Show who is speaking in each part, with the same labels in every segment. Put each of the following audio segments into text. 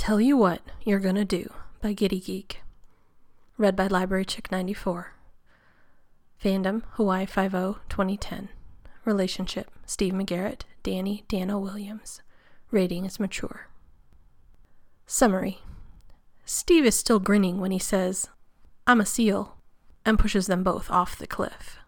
Speaker 1: Tell You What You're Gonna Do by Giddy Geek. Read by Library Chick 94. Fandom, Hawaii 5-0, 2010. Relationship, Steve McGarrett, Danny Dano Williams. Rating is mature. Summary. Steve is still grinning when he says, "I'm a seal," and pushes them both off the cliff.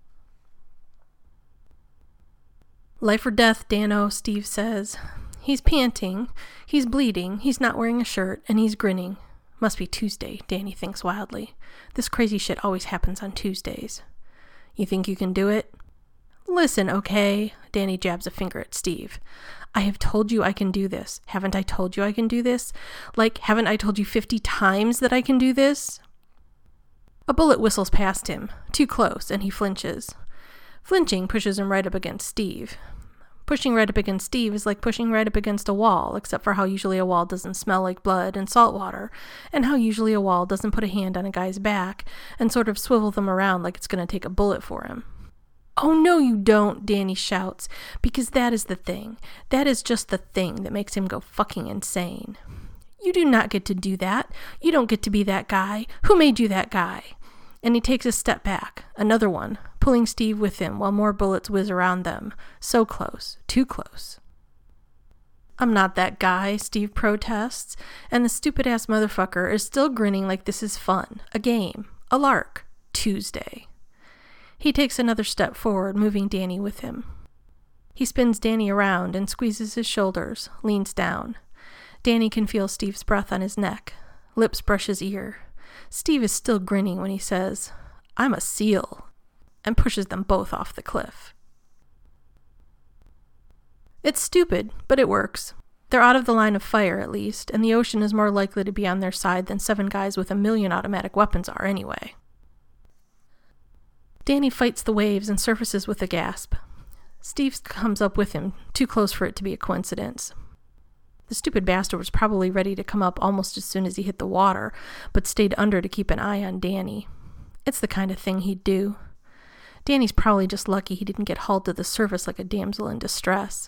Speaker 1: Life or death, Dano, Steve says. He's panting, he's bleeding, he's not wearing a shirt, and he's grinning. Must be Tuesday, Danny thinks wildly. This crazy shit always happens on Tuesdays. You think you can do it? Listen, okay, Danny jabs a finger at Steve. I have told you I can do this. Haven't I told you I can do this? Like, haven't I told you 50 times that I can do this? A bullet whistles past him, too close, and he flinches. Flinching pushes him right up against Steve. Pushing right up against Steve is like pushing right up against a wall, except for how usually a wall doesn't smell like blood and salt water, and how usually a wall doesn't put a hand on a guy's back and sort of swivel them around like it's going to take a bullet for him. "Oh, no, you don't," Danny shouts, because that is the thing. That is just the thing that makes him go fucking insane. "You do not get to do that. You don't get to be that guy. Who made you that guy?" And he takes a step back, another one, pulling Steve with him while more bullets whiz around them. So close, too close. "I'm not that guy," Steve protests, and the stupid-ass motherfucker is still grinning like this is fun, a game, a lark, Tuesday. He takes another step forward, moving Danny with him. He spins Danny around and squeezes his shoulders, leans down. Danny can feel Steve's breath on his neck. Lips brush his ear. Steve is still grinning when he says, "I'm a seal," and pushes them both off the cliff. It's stupid, but it works. They're out of the line of fire, at least, and the ocean is more likely to be on their side than 7 guys with 1,000,000 automatic weapons are anyway. Danny fights the waves and surfaces with a gasp. Steve comes up with him, too close for it to be a coincidence. The stupid bastard was probably ready to come up almost as soon as he hit the water, but stayed under to keep an eye on Danny. It's the kind of thing he'd do. Danny's probably just lucky he didn't get hauled to the surface like a damsel in distress.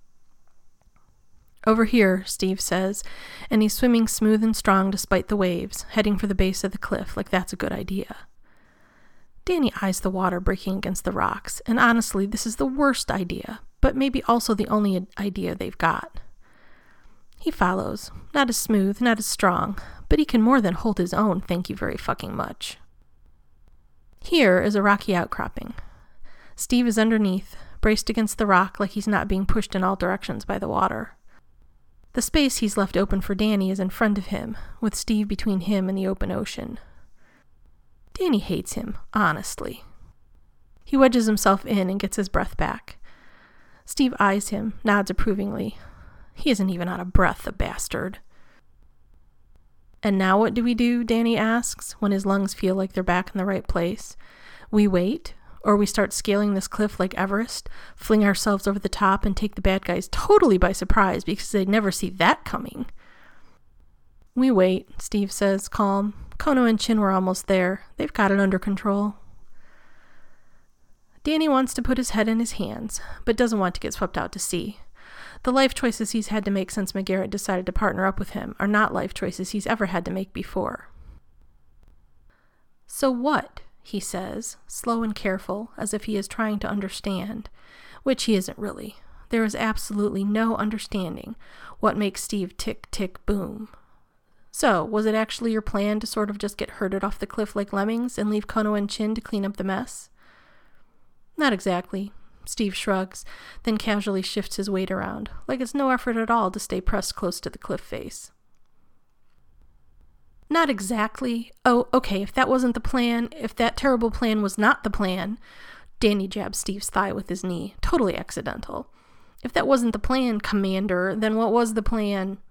Speaker 1: "Over here," Steve says, and he's swimming smooth and strong despite the waves, heading for the base of the cliff like that's a good idea. Danny eyes the water breaking against the rocks, and honestly, this is the worst idea, but maybe also the only idea they've got. He follows, not as smooth, not as strong, but he can more than hold his own, thank you very fucking much. Here is a rocky outcropping. Steve is underneath, braced against the rock like he's not being pushed in all directions by the water. The space he's left open for Danny is in front of him, with Steve between him and the open ocean. Danny hates him, honestly. He wedges himself in and gets his breath back. Steve eyes him, nods approvingly. He isn't even out of breath, the bastard. "And now what do we do?" Danny asks, when his lungs feel like they're back in the right place. "We wait? Or we start scaling this cliff like Everest, fling ourselves over the top and take the bad guys totally by surprise because they'd never see that coming?" "We wait," Steve says, calm. "Kono and Chin were almost there. They've got it under control." Danny wants to put his head in his hands, but doesn't want to get swept out to sea. The life choices he's had to make since McGarrett decided to partner up with him are not life choices he's ever had to make before. "So what?" he says, slow and careful, as if he is trying to understand, which he isn't really. There is absolutely no understanding what makes Steve tick, tick, boom. "So, was it actually your plan to sort of just get herded off the cliff like lemmings and leave Kono and Chin to clean up the mess?" "Not exactly." Steve shrugs, then casually shifts his weight around, like it's no effort at all to stay pressed close to the cliff face. "Not exactly. Oh, okay, if that wasn't the plan, if that terrible plan was not the plan," Danny jabs Steve's thigh with his knee, totally accidental. "If that wasn't the plan, Commander, then what was the plan?"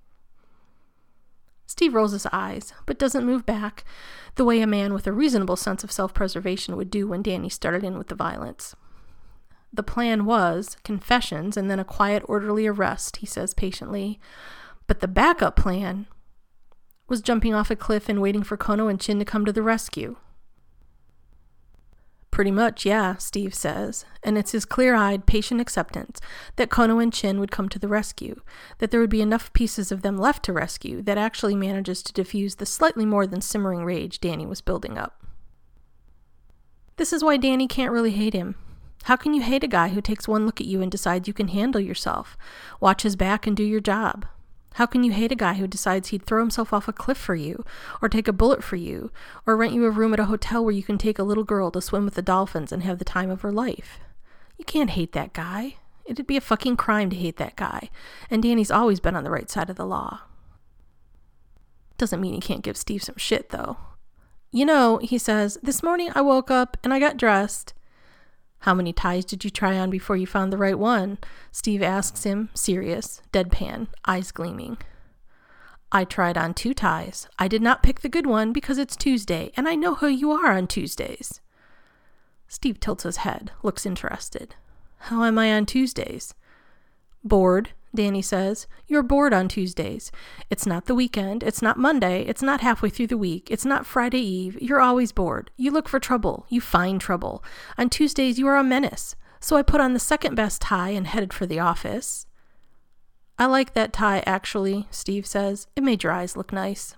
Speaker 1: Steve rolls his eyes, but doesn't move back, the way a man with a reasonable sense of self-preservation would do when Danny started in with the violence. "The plan was confessions and then a quiet, orderly arrest," he says patiently. "But the backup plan was jumping off a cliff and waiting for Kono and Chin to come to the rescue." Pretty much, yeah, Steve says, and it's his clear-eyed, patient acceptance that Kono and Chin would come to the rescue, that there would be enough pieces of them left to rescue that actually manages to diffuse the slightly more than simmering rage Danny was building up. This is why Danny can't really hate him. How can you hate a guy who takes one look at you and decides you can handle yourself, watch his back and do your job? How can you hate a guy who decides he'd throw himself off a cliff for you, or take a bullet for you, or rent you a room at a hotel where you can take a little girl to swim with the dolphins and have the time of her life? You can't hate that guy. It'd be a fucking crime to hate that guy, and Danny's always been on the right side of the law. Doesn't mean he can't give Steve some shit, though. You know, he says, this morning I woke up and I got dressed. How many ties did you try on before you found the right one? Steve asks him, serious, deadpan, eyes gleaming. I tried on 2 ties. I did not pick the good one because it's Tuesday, and I know who you are on Tuesdays. Steve tilts his head, looks interested. How am I on Tuesdays? Bored, Danny says. You're bored on Tuesdays. It's not the weekend. It's not Monday. It's not halfway through the week. It's not Friday Eve. You're always bored. You look for trouble. You find trouble. On Tuesdays, you are a menace. So I put on the second best tie and headed for the office. I like that tie, actually, Steve says. It made your eyes look nice.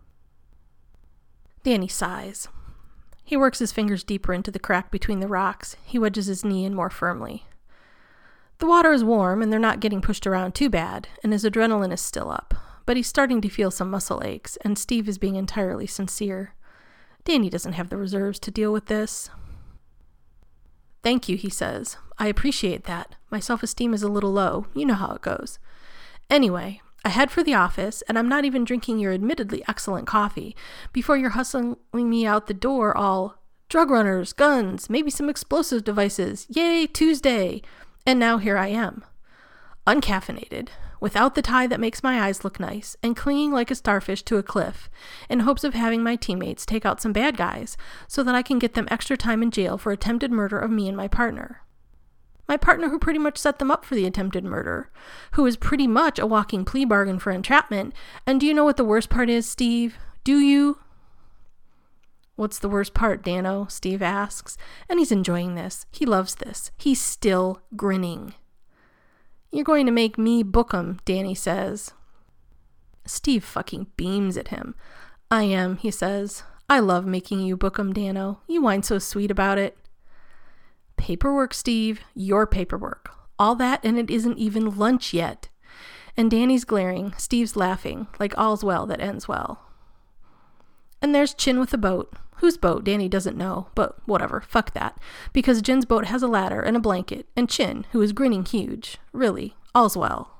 Speaker 1: Danny sighs. He works his fingers deeper into the crack between the rocks. He wedges his knee in more firmly. The water is warm, and they're not getting pushed around too bad, and his adrenaline is still up, but he's starting to feel some muscle aches, and Steve is being entirely sincere. Danny doesn't have the reserves to deal with this. Thank you, he says. I appreciate that. My self-esteem is a little low. You know how it goes. Anyway, I head for the office, and I'm not even drinking your admittedly excellent coffee before you're hustling me out the door all, drug runners, guns, maybe some explosive devices. Yay, Tuesday! And now here I am, uncaffeinated, without the tie that makes my eyes look nice, and clinging like a starfish to a cliff, in hopes of having my teammates take out some bad guys, so that I can get them extra time in jail for attempted murder of me and my partner. My partner who pretty much set them up for the attempted murder, who is pretty much a walking plea bargain for entrapment, and do you know what the worst part is, Steve? Do you? What's the worst part, Dano? Steve asks, and he's enjoying this. He loves this. He's still grinning. You're going to make me book 'em, Danny says. Steve fucking beams at him. I am, he says. I love making you book 'em, Dano. You whine so sweet about it. Paperwork, Steve. Your paperwork. All that, and it isn't even lunch yet. And Danny's glaring. Steve's laughing, like all's well that ends well. And there's Chin with the boat. Whose boat? Danny doesn't know, but whatever, fuck that. Because Jin's boat has a ladder and a blanket, and Chin, who is grinning huge. Really, all's well.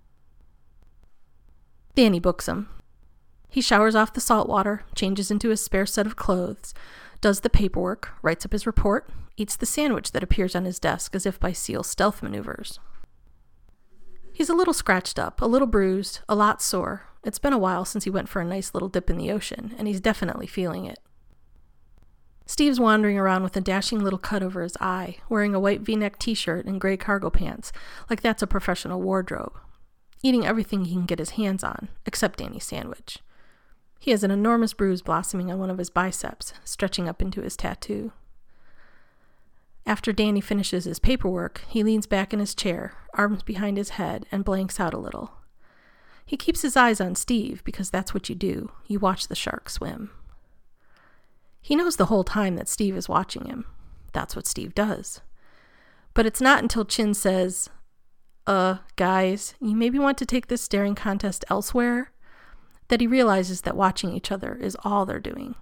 Speaker 1: Danny books him. He showers off the salt water, changes into his spare set of clothes, does the paperwork, writes up his report, eats the sandwich that appears on his desk as if by SEAL stealth maneuvers. He's a little scratched up, a little bruised, a lot sore. It's been a while since he went for a nice little dip in the ocean, and he's definitely feeling it. Steve's wandering around with a dashing little cut over his eye, wearing a white V-neck t-shirt and gray cargo pants, like that's a professional wardrobe. Eating everything he can get his hands on, except Danny's sandwich. He has an enormous bruise blossoming on one of his biceps, stretching up into his tattoo. After Danny finishes his paperwork, he leans back in his chair, arms behind his head, and blanks out a little. He keeps his eyes on Steve, because that's what you do. You watch the shark swim. He knows the whole time that Steve is watching him. That's what Steve does. But it's not until Chin says, guys, you maybe want to take this staring contest elsewhere, that he realizes that watching each other is all they're doing.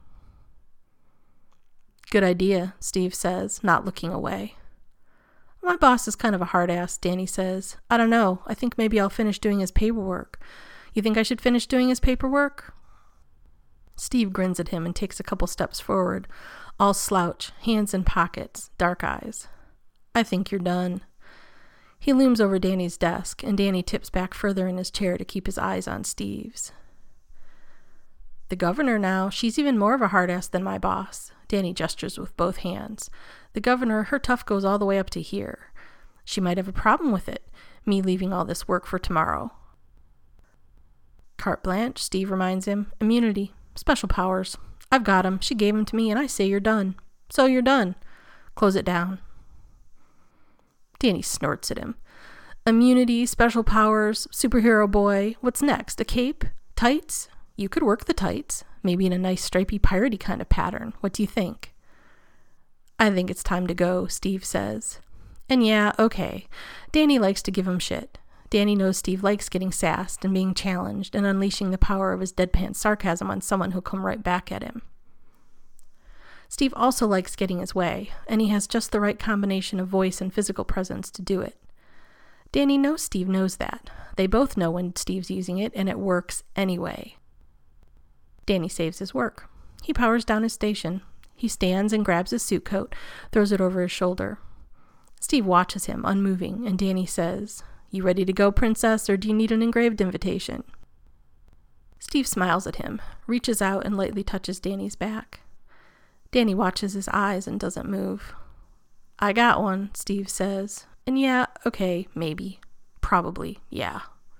Speaker 1: Good idea, Steve says, not looking away. My boss is kind of a hard ass, Danny says. I don't know. I think maybe I'll finish doing his paperwork. You think I should finish doing his paperwork? Steve grins at him and takes a couple steps forward, all slouch, hands in pockets, dark eyes. I think you're done. He looms over Danny's desk, and Danny tips back further in his chair to keep his eyes on Steve's. The governor now, she's even more of a hard ass than my boss. Danny gestures with both hands. The governor, her tough goes all the way up to here. She might have a problem with it, me leaving all this work for tomorrow. Carte blanche, Steve reminds him. Immunity. Special powers. I've got 'em. She gave 'em to me, and I say you're done. So you're done. Close it down. Danny snorts at him. Immunity, special powers, superhero boy. What's next? A cape? Tights? You could work the tights. Maybe in a nice stripy piratey kind of pattern. What do you think? I think it's time to go, Steve says. And yeah, okay. Danny likes to give him shit. Danny knows Steve likes getting sassed and being challenged and unleashing the power of his deadpan sarcasm on someone who'll come right back at him. Steve also likes getting his way, and he has just the right combination of voice and physical presence to do it. Danny knows Steve knows that. They both know when Steve's using it, and it works anyway. Danny saves his work. He powers down his station. He stands and grabs his suit coat, throws it over his shoulder. Steve watches him, unmoving, and Danny says, "You ready to go, princess, or do you need an engraved invitation?" Steve smiles at him, reaches out and lightly touches Danny's back. Danny watches his eyes and doesn't move. "I got one," Steve says. And yeah, okay, maybe. Probably, yeah.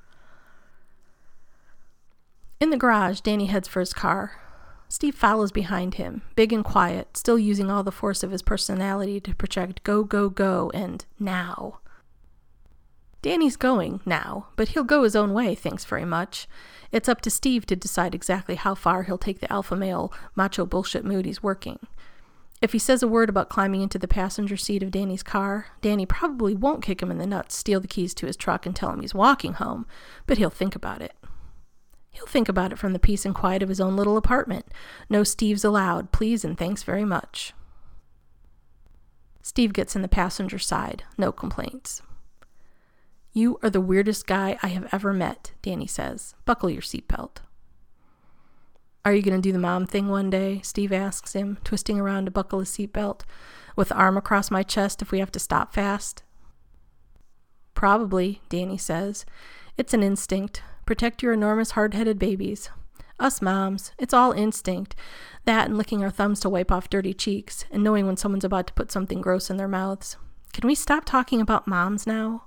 Speaker 1: In the garage, Danny heads for his car. Steve follows behind him, big and quiet, still using all the force of his personality to project go, go, go, and now. Danny's going now, but he'll go his own way, thanks very much. It's up to Steve to decide exactly how far he'll take the alpha male macho bullshit mood he's working. If he says a word about climbing into the passenger seat of Danny's car, Danny probably won't kick him in the nuts, steal the keys to his truck, and tell him he's walking home, but he'll think about it. He'll think about it from the peace and quiet of his own little apartment. No Steves allowed, please and thanks very much. Steve gets in the passenger side, no complaints. "You are the weirdest guy I have ever met," Danny says. "Buckle your seatbelt." "Are you going to do the mom thing one day?" Steve asks him, twisting around to buckle his seatbelt, "with the arm across my chest if we have to stop fast?" "Probably," Danny says. "It's an instinct. Protect your enormous hard-headed babies. Us moms, it's all instinct. That and licking our thumbs to wipe off dirty cheeks, and knowing when someone's about to put something gross in their mouths. Can we stop talking about moms now?"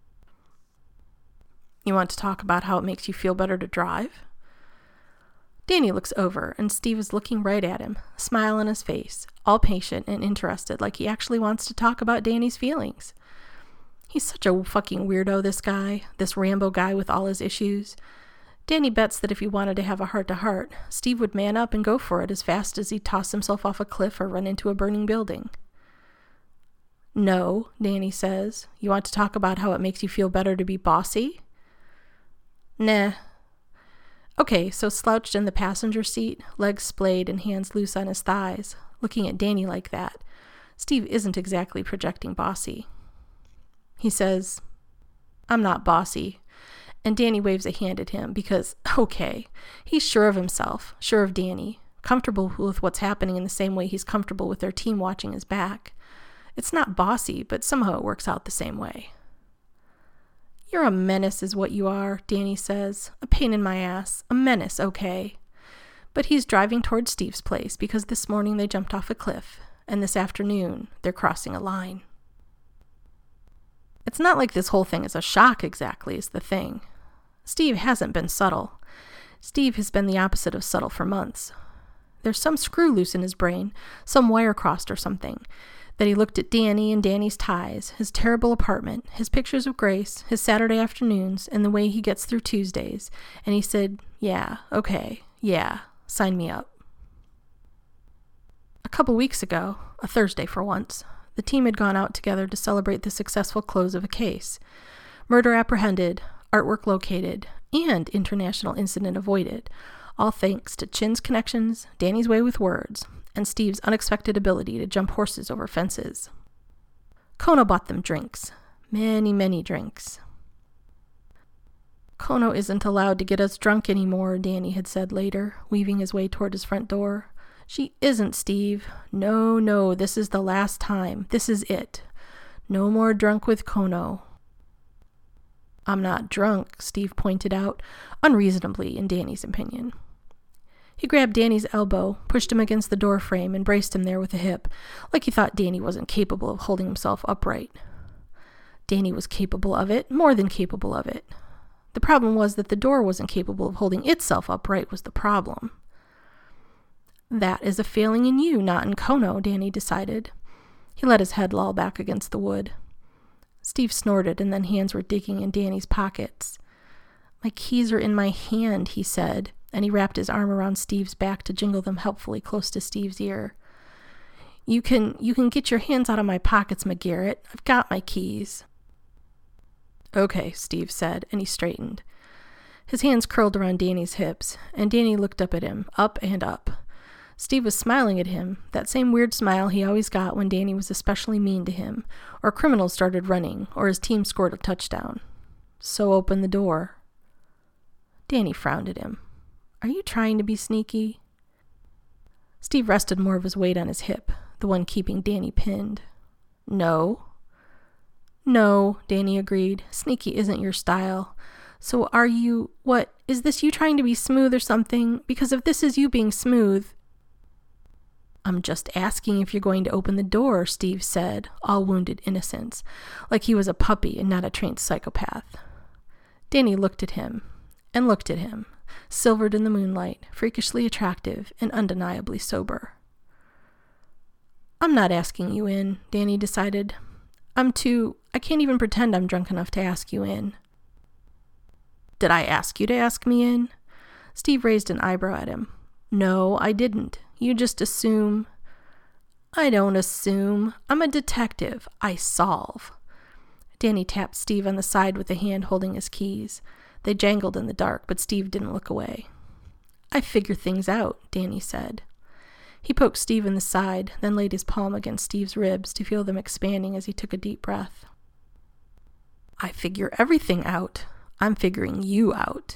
Speaker 1: "You want to talk about how it makes you feel better to drive?" Danny looks over, and Steve is looking right at him, smile on his face, all patient and interested, like he actually wants to talk about Danny's feelings. He's such a fucking weirdo, this guy, this Rambo guy with all his issues. Danny bets that if he wanted to have a heart-to-heart, Steve would man up and go for it as fast as he'd toss himself off a cliff or run into a burning building. "No," Danny says. "You want to talk about how it makes you feel better to be bossy?" "Nah." Okay, so slouched in the passenger seat, legs splayed and hands loose on his thighs, looking at Danny like that, Steve isn't exactly projecting bossy. He says, "I'm not bossy," and Danny waves a hand at him because, okay, he's sure of himself, sure of Danny, comfortable with what's happening in the same way he's comfortable with their team watching his back. It's not bossy, but somehow it works out the same way. "You're a menace is what you are," Danny says. "A pain in my ass. A menace, okay." But he's driving towards Steve's place because this morning they jumped off a cliff, and this afternoon they're crossing a line. It's not like this whole thing is a shock exactly, is the thing. Steve hasn't been subtle. Steve has been the opposite of subtle for months. There's some screw loose in his brain, some wire crossed or something, that he looked at Danny and Danny's ties, his terrible apartment, his pictures of Grace, his Saturday afternoons, and the way he gets through Tuesdays, and he said, "Yeah, okay, yeah, sign me up." A couple weeks ago, a Thursday for once, the team had gone out together to celebrate the successful close of a case. Murder apprehended, artwork located, and international incident avoided, all thanks to Chin's connections, Danny's way with words, and Steve's unexpected ability to jump horses over fences. Kono bought them drinks. Many, many drinks. "Kono isn't allowed to get us drunk anymore," Danny had said later, weaving his way toward his front door. "She isn't, Steve. No, this is the last time. This is it. No more drunk with Kono." "I'm not drunk," Steve pointed out, unreasonably in Danny's opinion. He grabbed Danny's elbow, pushed him against the door frame, and braced him there with a hip, like he thought Danny wasn't capable of holding himself upright. Danny was capable of it, more than capable of it. The problem was that the door wasn't capable of holding itself upright was the problem. "That is a failing in you, not in Kono," Danny decided. He let his head loll back against the wood. Steve snorted, and then hands were digging in Danny's pockets. "My keys are in my hand," he said, and he wrapped his arm around Steve's back to jingle them helpfully close to Steve's ear. You can get your hands out of my pockets, McGarrett. I've got my keys." "Okay," Steve said, and he straightened. His hands curled around Danny's hips, and Danny looked up at him, up and up. Steve was smiling at him, that same weird smile he always got when Danny was especially mean to him, or criminals started running, or his team scored a touchdown. "So open the door." Danny frowned at him. "Are you trying to be sneaky?" Steve rested more of his weight on his hip, the one keeping Danny pinned. "No." "No," Danny agreed. "Sneaky isn't your style. So are you, what, is this you trying to be smooth or something? Because if this is you being smooth—" "I'm just asking if you're going to open the door," Steve said, all wounded innocence, like he was a puppy and not a trained psychopath. Danny looked at him, and looked at him, silvered in the moonlight, freakishly attractive and undeniably sober. "I'm not asking you in," Danny decided. I can't even pretend I'm drunk enough to ask you in." "Did I ask you to ask me in?" Steve raised an eyebrow at him. "No, I didn't. You just assume." "I don't assume. I'm a detective. I solve." Danny tapped Steve on the side with the hand holding his keys. They jangled in the dark, but Steve didn't look away. "I figure things out," Danny said. He poked Steve in the side, then laid his palm against Steve's ribs to feel them expanding as he took a deep breath. "I figure everything out. I'm figuring you out."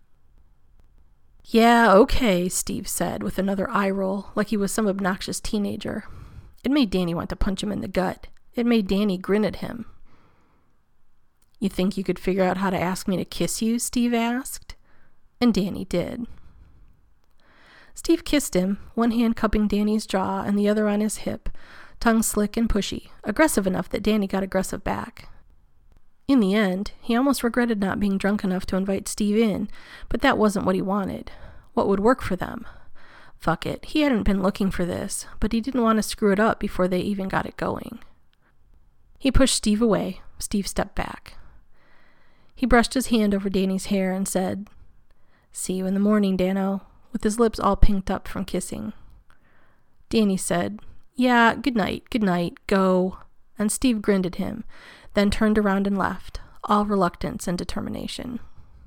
Speaker 1: "Yeah, okay," Steve said, with another eye roll, like he was some obnoxious teenager. It made Danny want to punch him in the gut. It made Danny grin at him. "You think you could figure out how to ask me to kiss you?" Steve asked. And Danny did. Steve kissed him, one hand cupping Danny's jaw and the other on his hip, tongue slick and pushy, aggressive enough that Danny got aggressive back. In the end, he almost regretted not being drunk enough to invite Steve in, but that wasn't what he wanted. What would work for them? Fuck it, he hadn't been looking for this, but he didn't want to screw it up before they even got it going. He pushed Steve away. Steve stepped back. He brushed his hand over Danny's hair and said, "See you in the morning, Dano," with his lips all pinked up from kissing. Danny said, "Yeah, good night, go," and Steve grinned at him, then turned around and left, all reluctance and determination.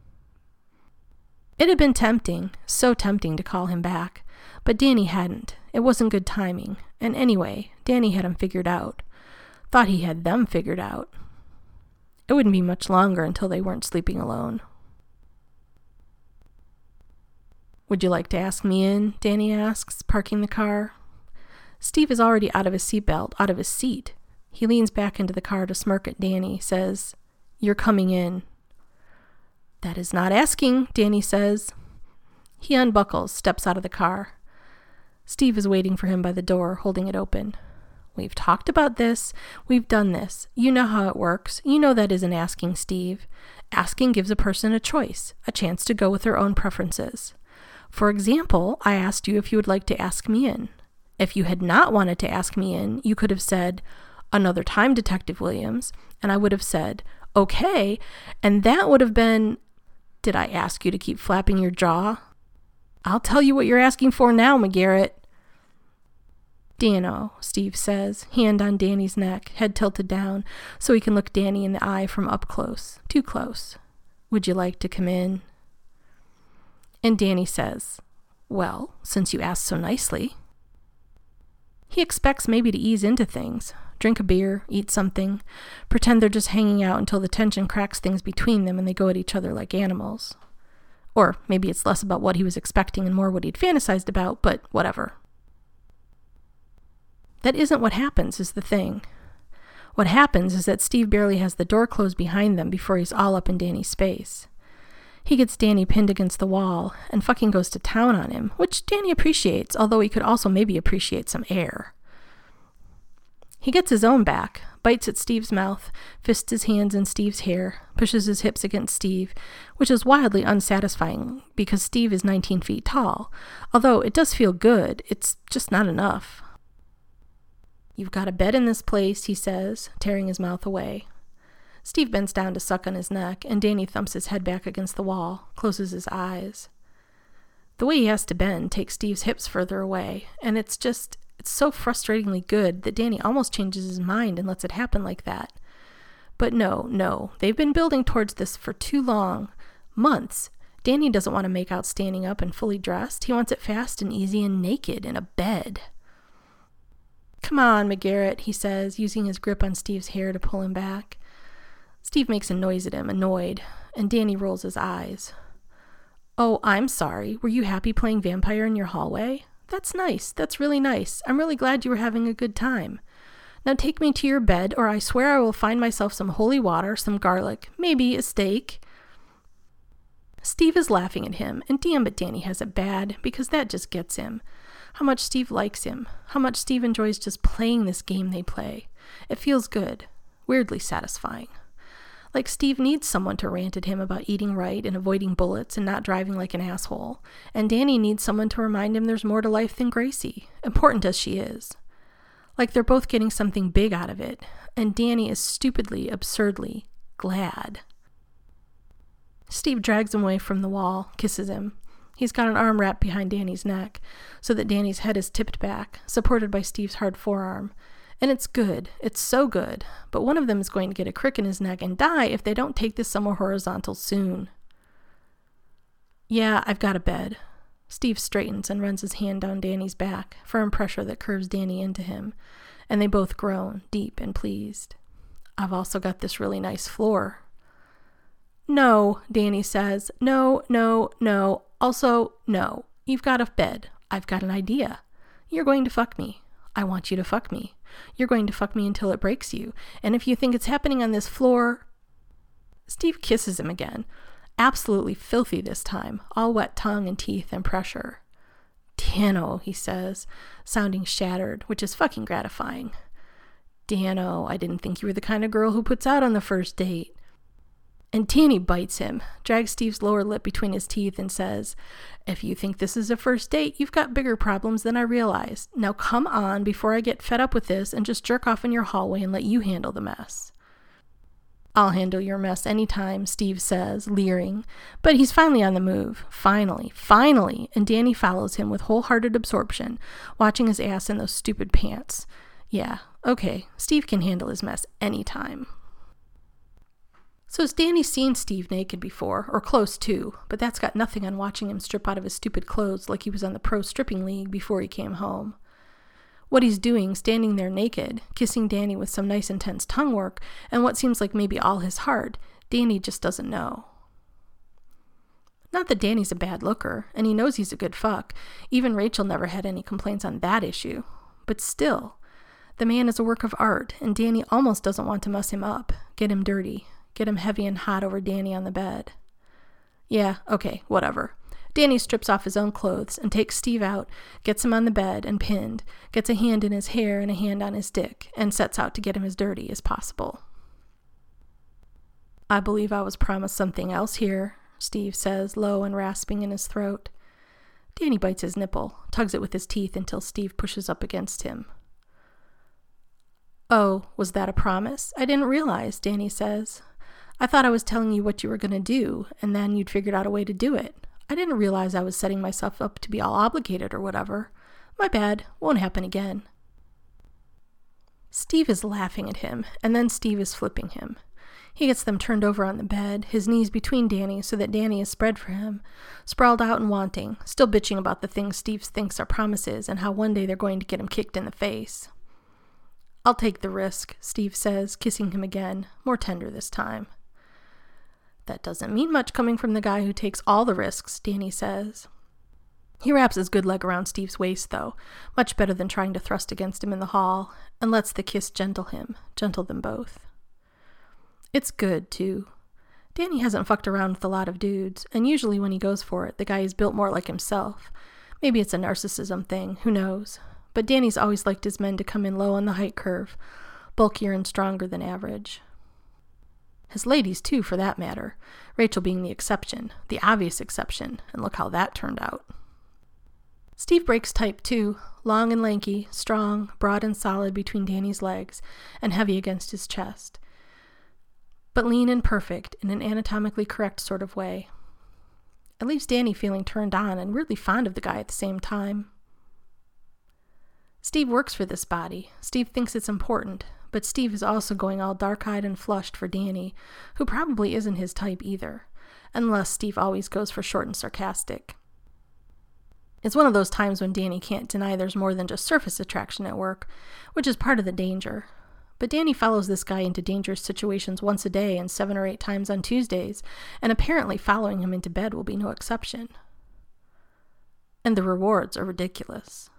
Speaker 1: It had been tempting, so tempting to call him back, but Danny hadn't. It wasn't good timing, and anyway, Danny had him figured out. Thought he had them figured out. It wouldn't be much longer until they weren't sleeping alone. "Would you like to ask me in?" Danny asks, parking the car. Steve is already out of his seatbelt, out of his seat. He leans back into the car to smirk at Danny, says, "You're coming in." "That is not asking," Danny says. He unbuckles, steps out of the car. Steve is waiting for him by the door, holding it open. "We've talked about this. We've done this. You know how it works. You know that isn't asking, Steve. Asking gives a person a choice, a chance to go with their own preferences. For example, I asked you if you would like to ask me in. If you had not wanted to ask me in, you could have said, 'Another time, Detective Williams,' and I would have said, 'Okay,' and that would have been—" "Did I ask you to keep flapping your jaw?" "I'll tell you what you're asking for now, McGarrett." "Dano," Steve says, hand on Danny's neck, head tilted down, so he can look Danny in the eye from up close, too close. "Would you like to come in?" And Danny says, "Well, since you asked so nicely." He expects maybe to ease into things, drink a beer, eat something, pretend they're just hanging out until the tension cracks things between them and they go at each other like animals. Or maybe it's less about what he was expecting and more what he'd fantasized about, but whatever. That isn't what happens, is the thing. What happens is that Steve barely has the door closed behind them before he's all up in Danny's space. He gets Danny pinned against the wall and fucking goes to town on him, which Danny appreciates, although he could also maybe appreciate some air. He gets his own back, bites at Steve's mouth, fists his hands in Steve's hair, pushes his hips against Steve, which is wildly unsatisfying because Steve is 19 feet tall. Although it does feel good, it's just not enough. You've got a bed in this place, he says, tearing his mouth away. Steve bends down to suck on his neck, and Danny thumps his head back against the wall, closes his eyes. The way he has to bend takes Steve's hips further away, and it's so frustratingly good that Danny almost changes his mind and lets it happen like that. But no, they've been building towards this for too long. Months. Danny doesn't want to make out standing up and fully dressed. He wants it fast and easy and naked in a bed. Come on, McGarrett, he says, using his grip on Steve's hair to pull him back. Steve makes a noise at him, annoyed, and Danny rolls his eyes. Oh, I'm sorry. Were you happy playing vampire in your hallway? That's nice. That's really nice. I'm really glad you were having a good time. Now take me to your bed, or I swear I will find myself some holy water, some garlic, maybe a steak. Steve is laughing at him, and damn it, Danny has it bad, because that just gets him. How much Steve likes him. How much Steve enjoys just playing this game they play. It feels good. Weirdly satisfying. Like Steve needs someone to rant at him about eating right and avoiding bullets and not driving like an asshole. And Danny needs someone to remind him there's more to life than Gracie, important as she is. Like they're both getting something big out of it, and Danny is stupidly, absurdly glad. Steve drags him away from the wall, kisses him. He's got an arm wrapped behind Danny's neck, so that Danny's head is tipped back, supported by Steve's hard forearm. And it's good. It's so good. But one of them is going to get a crick in his neck and die if they don't take this somewhere horizontal soon. Yeah, I've got a bed. Steve straightens and runs his hand down Danny's back, firm pressure that curves Danny into him, and they both groan, deep and pleased. I've also got this really nice floor. No, Danny says. No. Also, no. You've got a bed. I've got an idea. You're going to fuck me. I want you to fuck me. You're going to fuck me until it breaks you. And if you think it's happening on this floor... Steve kisses him again. Absolutely filthy this time. All wet tongue and teeth and pressure. Dano, he says, sounding shattered, which is fucking gratifying. Dano, I didn't think you were the kind of girl who puts out on the first date. And Danny bites him, drags Steve's lower lip between his teeth and says, if you think this is a first date, you've got bigger problems than I realized. Now come on before I get fed up with this and just jerk off in your hallway and let you handle the mess. I'll handle your mess anytime, Steve says, leering. But he's finally on the move. Finally. And Danny follows him with wholehearted absorption, watching his ass in those stupid pants. Yeah, okay, Steve can handle his mess anytime. So has Danny seen Steve naked before, or close to, but that's got nothing on watching him strip out of his stupid clothes like he was on the pro stripping league before he came home. What he's doing, standing there naked, kissing Danny with some nice intense tongue work, and what seems like maybe all his heart, Danny just doesn't know. Not that Danny's a bad looker, and he knows he's a good fuck. Even Rachel never had any complaints on that issue. But still, the man is a work of art, and Danny almost doesn't want to muss him up, get him dirty. Get him heavy and hot over Danny on the bed. Yeah, okay, whatever. Danny strips off his own clothes and takes Steve out, gets him on the bed and pinned, gets a hand in his hair and a hand on his dick, and sets out to get him as dirty as possible. I believe I was promised something else here, Steve says, low and rasping in his throat. Danny bites his nipple, tugs it with his teeth until Steve pushes up against him. Oh, was that a promise? I didn't realize, Danny says. I thought I was telling you what you were going to do, and then you'd figured out a way to do it. I didn't realize I was setting myself up to be all obligated or whatever. My bad. Won't happen again. Steve is laughing at him, and then Steve is flipping him. He gets them turned over on the bed, his knees between Danny so that Danny is spread for him, sprawled out and wanting, still bitching about the things Steve thinks are promises and how one day they're going to get him kicked in the face. I'll take the risk, Steve says, kissing him again, more tender this time. That doesn't mean much coming from the guy who takes all the risks, Danny says. He wraps his good leg around Steve's waist, though, much better than trying to thrust against him in the hall, and lets the kiss gentle them both. It's good, too. Danny hasn't fucked around with a lot of dudes, and usually when he goes for it, the guy is built more like himself. Maybe it's a narcissism thing, who knows? But Danny's always liked his men to come in low on the height curve, bulkier and stronger than average. His ladies, too, for that matter, Rachel being the exception, the obvious exception, and look how that turned out. Steve breaks type too, long and lanky, strong, broad and solid between Danny's legs, and heavy against his chest, but lean and perfect in an anatomically correct sort of way. It leaves Danny feeling turned on and really fond of the guy at the same time. Steve works for this body. Steve thinks it's important, but Steve is also going all dark-eyed and flushed for Danny, who probably isn't his type either, unless Steve always goes for short and sarcastic. It's one of those times when Danny can't deny there's more than just surface attraction at work, which is part of the danger. But Danny follows this guy into dangerous situations once a day and 7 or 8 times on Tuesdays, and apparently following him into bed will be no exception. And the rewards are ridiculous.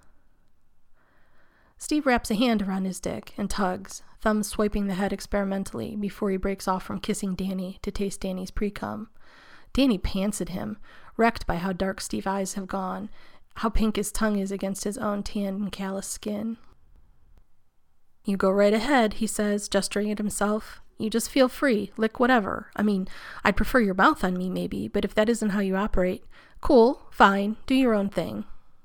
Speaker 1: Steve wraps a hand around his dick and tugs, thumb swiping the head experimentally before he breaks off from kissing Danny to taste Danny's pre-cum. Danny pants at him, wrecked by how dark Steve's eyes have gone, how pink his tongue is against his own tanned and calloused skin. "You go right ahead," he says, gesturing at himself. "You just feel free, lick whatever. I mean, I'd prefer your mouth on me maybe, but if that isn't how you operate, cool, fine, do your own thing."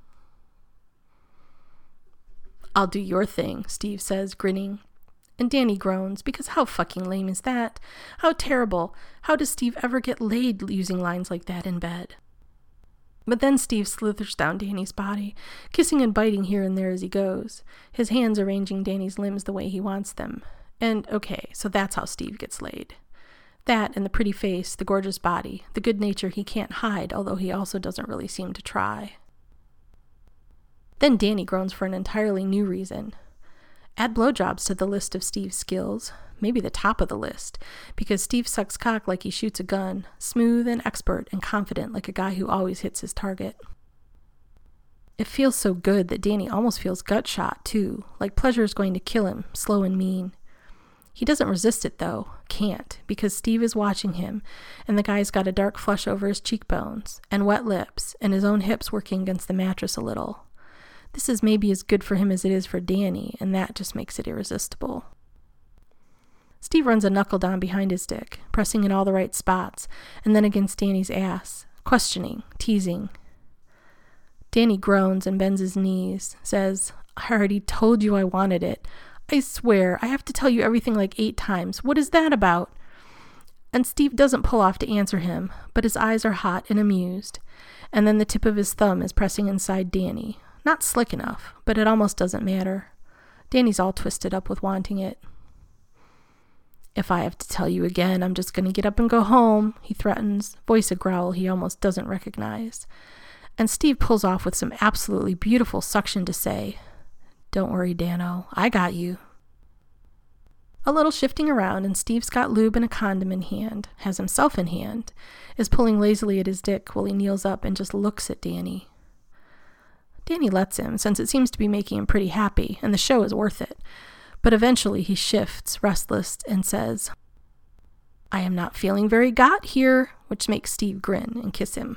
Speaker 1: "I'll do your thing," Steve says, grinning. And Danny groans, because how fucking lame is that? How terrible. How does Steve ever get laid using lines like that in bed? But then Steve slithers down Danny's body, kissing and biting here and there as he goes, his hands arranging Danny's limbs the way he wants them. And okay, so that's how Steve gets laid. That and the pretty face, the gorgeous body, the good nature he can't hide, although he also doesn't really seem to try. Then Danny groans for an entirely new reason. Add blowjobs to the list of Steve's skills, maybe the top of the list, because Steve sucks cock like he shoots a gun, smooth and expert and confident like a guy who always hits his target. It feels so good that Danny almost feels gut shot too, like pleasure is going to kill him, slow and mean. He doesn't resist it though, can't, because Steve is watching him, and the guy's got a dark flush over his cheekbones, and wet lips, and his own hips working against the mattress a little. This is maybe as good for him as it is for Danny, and that just makes it irresistible. Steve runs a knuckle down behind his dick, pressing in all the right spots, and then against Danny's ass, questioning, teasing. Danny groans and bends his knees, says, "I already told you I wanted it. I swear, I have to tell you everything like 8 times. What is that about?" And Steve doesn't pull off to answer him, but his eyes are hot and amused, and then the tip of his thumb is pressing inside Danny. Not slick enough, but it almost doesn't matter. Danny's all twisted up with wanting it. "If I have to tell you again, I'm just going to get up and go home," he threatens, voice a growl he almost doesn't recognize. And Steve pulls off with some absolutely beautiful suction to say, "Don't worry, Dano, I got you." A little shifting around, and Steve's got lube and a condom in hand, has himself in hand, is pulling lazily at his dick while he kneels up and just looks at Danny. Danny lets him, since it seems to be making him pretty happy, and the show is worth it. But eventually he shifts, restless, and says, "I am not feeling very got here," which makes Steve grin and kiss him.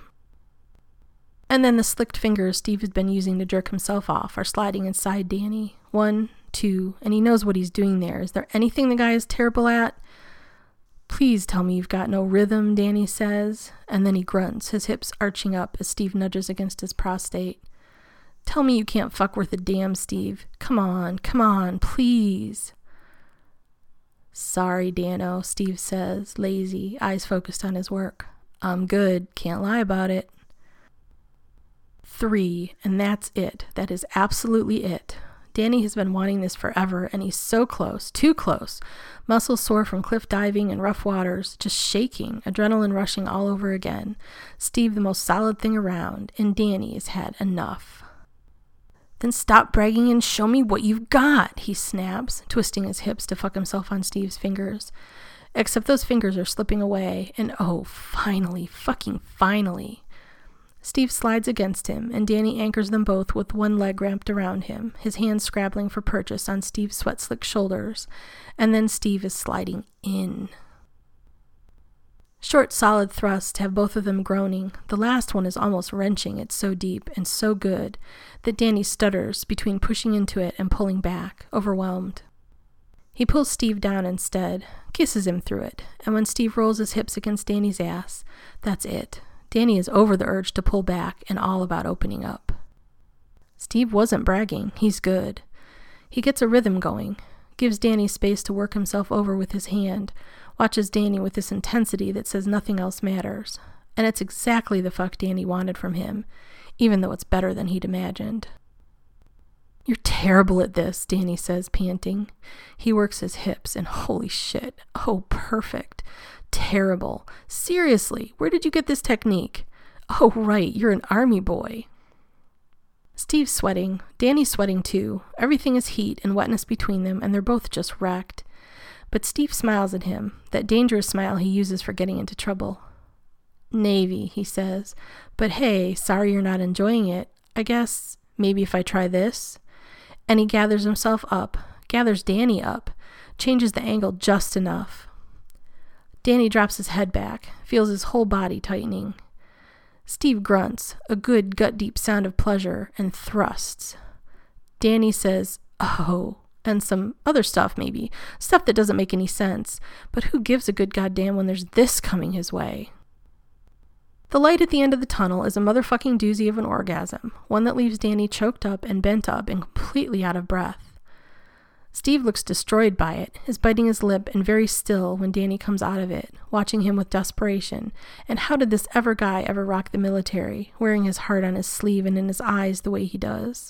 Speaker 1: And then the slicked fingers Steve has been using to jerk himself off are sliding inside Danny. 1, 2, and he knows what he's doing there. Is there anything the guy is terrible at? "Please tell me you've got no rhythm," Danny says, and then he grunts, his hips arching up as Steve nudges against his prostate. "Tell me you can't fuck worth a damn, Steve. Come on, please." "Sorry, Dano," Steve says, lazy, eyes focused on his work. "I'm good, can't lie about it." 3, and that's it. That is absolutely it. Danny has been wanting this forever, and he's so close, too close. Muscles sore from cliff diving and rough waters, just shaking, adrenaline rushing all over again. Steve the most solid thing around, and Danny has had enough. "Then stop bragging and show me what you've got," he snaps, twisting his hips to fuck himself on Steve's fingers. Except those fingers are slipping away, and oh, finally, fucking finally. Steve slides against him, and Danny anchors them both with one leg wrapped around him, his hands scrabbling for purchase on Steve's sweat-slick shoulders, and then Steve is sliding in. Short, solid thrusts have both of them groaning. The last one is almost wrenching, it's so deep and so good that Danny stutters between pushing into it and pulling back, overwhelmed. He pulls Steve down instead, kisses him through it, and when Steve rolls his hips against Danny's ass, that's it. Danny is over the urge to pull back and all about opening up. Steve wasn't bragging. He's good. He gets a rhythm going, gives Danny space to work himself over with his hand, watches Danny with this intensity that says nothing else matters. And it's exactly the fuck Danny wanted from him, even though it's better than he'd imagined. You're terrible at this, Danny says, panting. He works his hips, and holy shit, oh, perfect. Terrible. Seriously, where did you get this technique? Oh, right, you're an army boy. Steve's sweating. Danny's sweating too. Everything is heat and wetness between them, and they're both just wrecked. But Steve smiles at him, that dangerous smile he uses for getting into trouble. Navy, he says. But hey, sorry you're not enjoying it. I guess maybe if I try this? And he gathers himself up, gathers Danny up, changes the angle just enough. Danny drops his head back, feels his whole body tightening. Steve grunts, a good gut-deep sound of pleasure, and thrusts. Danny says, oh, and some other stuff maybe, stuff that doesn't make any sense, but who gives a good goddamn when there's this coming his way? The light at the end of the tunnel is a motherfucking doozy of an orgasm, one that leaves Danny choked up and bent up and completely out of breath. Steve looks destroyed by it, is biting his lip and very still when Danny comes out of it, watching him with desperation. And how did this guy ever rock the military, wearing his heart on his sleeve and in his eyes the way he does?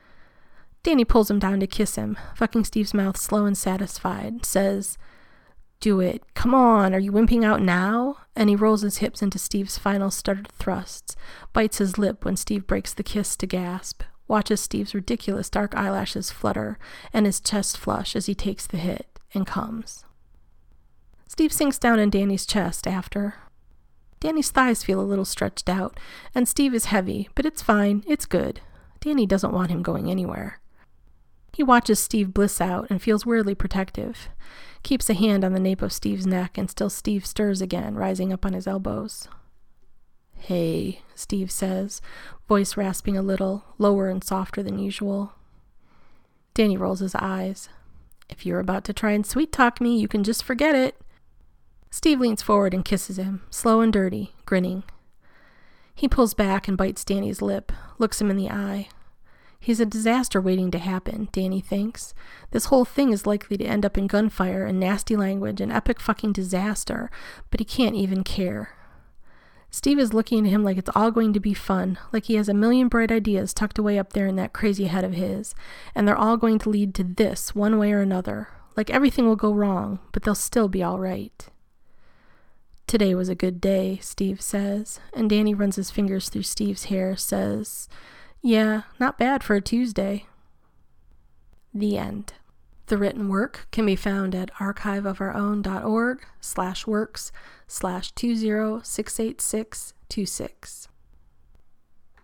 Speaker 1: Danny pulls him down to kiss him, fucking Steve's mouth slow and satisfied, says, do it. Come on, are you wimping out now? And he rolls his hips into Steve's final stuttered thrusts, bites his lip when Steve breaks the kiss to gasp, watches Steve's ridiculous dark eyelashes flutter and his chest flush as he takes the hit, and comes. Steve sinks down in Danny's chest after. Danny's thighs feel a little stretched out, and Steve is heavy, but it's fine, it's good. Danny doesn't want him going anywhere. He watches Steve bliss out and feels weirdly protective, keeps a hand on the nape of Steve's neck until Steve stirs again, rising up on his elbows. Hey, Steve says, voice rasping a little, lower and softer than usual. Danny rolls his eyes. If you're about to try and sweet-talk me, you can just forget it. Steve leans forward and kisses him, slow and dirty, grinning. He pulls back and bites Danny's lip, looks him in the eye. He's a disaster waiting to happen, Danny thinks. This whole thing is likely to end up in gunfire and nasty language and epic fucking disaster, but he can't even care. Steve is looking at him like it's all going to be fun, like he has a million bright ideas tucked away up there in that crazy head of his, and they're all going to lead to this one way or another. Like everything will go wrong, but they'll still be all right. Today was a good day, Steve says, and Danny runs his fingers through Steve's hair, says, yeah, not bad for a Tuesday. The end. The written work can be found at archiveofourown.org/works/206626.